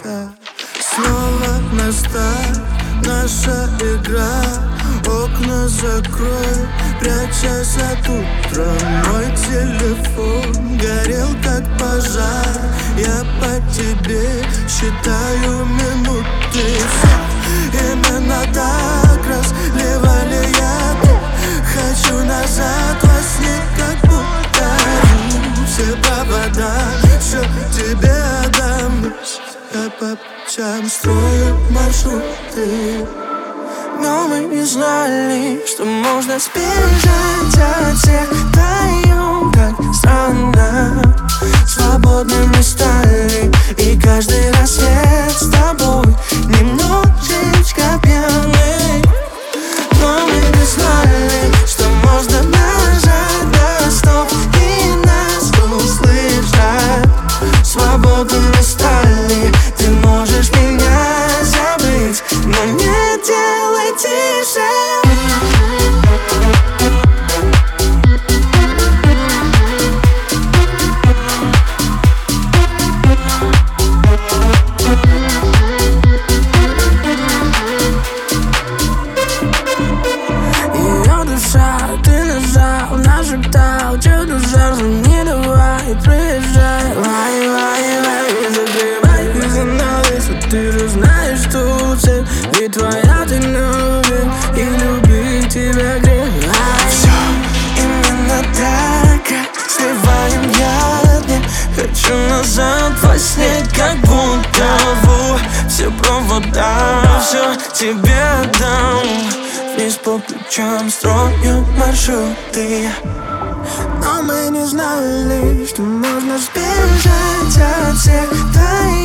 Снова настала наша игра. Окна закрой, прячась от утра. Мой телефон горел как пожар. Я по тебе считаю минуты. Именно так разливали яды. Хочу назад во сне, как будто все провода, все тебе отдам. Я по путям строю маршруты. Но мы не знали, что можно сбежать от всех вдвоем, как странно. Свободными стали, и каждый рассвет с тобой немножечко пьяный. Но мы не знали, что можно нажать на стоп и нас услышать. Свободными стали, ты можешь меня забыть, но не делай тише. Ее душа, ты нажал, нашептал, чудо жар, не давай, приезжай. Лай, закрывай занавесу, ты же знаешь, что цель, ведь твоя ты любишь, и любить тебя грех. Все именно так, как сливаем яд. Хочу назад во сне, как будто все провода, все тебе отдам. Вниз по плечам строю маршруты. Но мы не знали, что можно сбежать от всех.